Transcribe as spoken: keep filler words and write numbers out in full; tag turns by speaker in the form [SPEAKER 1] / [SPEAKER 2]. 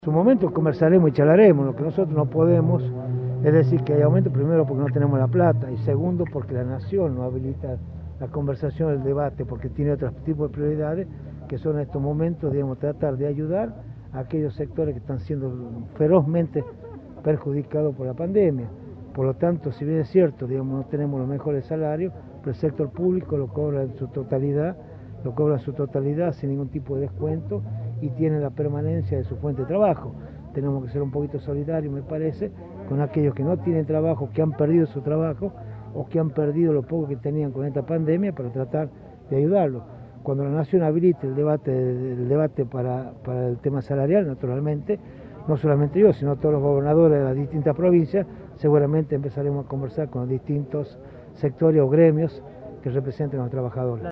[SPEAKER 1] En su momento conversaremos y charlaremos. Lo que nosotros no podemos es decir que hay aumento, primero porque no tenemos la plata y segundo porque la nación no habilita la conversación, el debate, porque tiene otros tipos de prioridades que son en estos momentos, digamos, tratar de ayudar a aquellos sectores que están siendo ferozmente perjudicados por la pandemia. Por lo tanto, si bien es cierto, digamos, no tenemos los mejores salarios, pero el sector público lo cobra en su totalidad, lo cobra en su totalidad sin ningún tipo de descuento y tiene la permanencia de su fuente de trabajo. Tenemos que ser un poquito solidarios, me parece, con aquellos que no tienen trabajo, que han perdido su trabajo o que han perdido lo poco que tenían con esta pandemia para tratar de ayudarlos. Cuando la nación habilite el debate, el debate para, para el tema salarial, naturalmente, no solamente yo, sino todos los gobernadores de las distintas provincias, seguramente empezaremos a conversar con los distintos sectores o gremios que representan a los trabajadores.